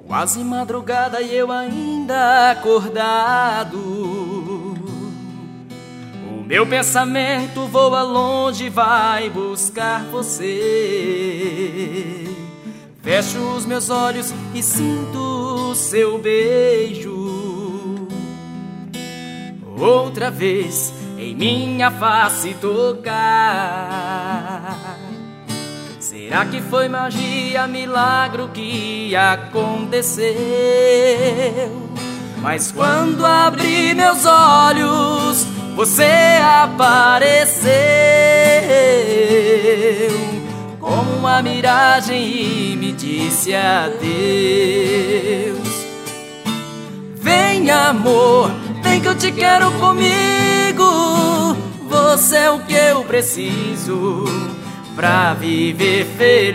Quase madrugada e eu ainda acordado. O meu pensamento voa longe, vai buscar você. Fecho os meus olhos e sinto o seu beijo. Outra vez em minha face tocar. Será que foi magia, milagre que aconteceu? Mas quando abri meus olhos, você apareceu como uma miragem e me disse adeus. Vem, amor, vem que eu te quero comigo. Você é o que eu preciso pra viver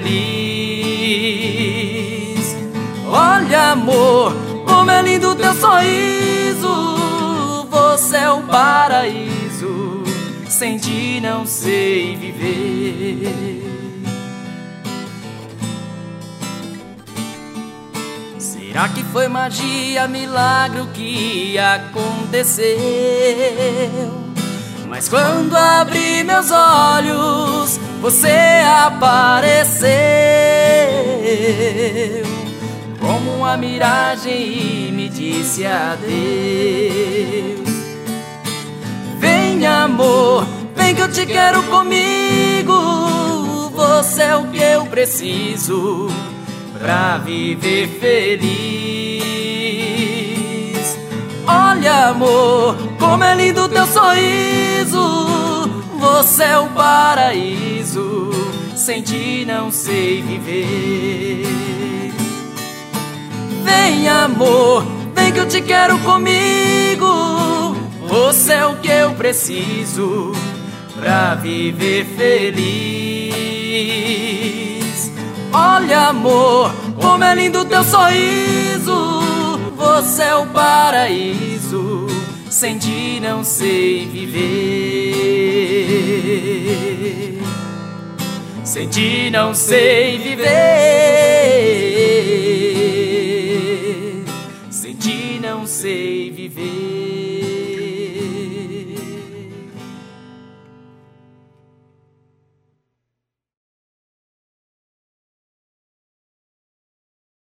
feliz. Olha, amor, como é lindo teu sorriso. Você é o paraíso, sem ti não sei viver. Será que foi magia, milagre o que aconteceu? Mas quando abri meus olhos, você apareceu como uma miragem e me disse adeus. Vem, amor, vem que eu te quero comigo. Você é o que eu preciso pra viver feliz. Olha, amor, como é lindo teu sorriso. Você é o paraíso, sem ti não sei viver. Vem, amor, vem que eu te quero comigo. Você é o que eu preciso pra viver feliz. Olha, amor, como é lindo teu sorriso. Você é o paraíso, sem ti não sei viver. Sem ti não sei viver.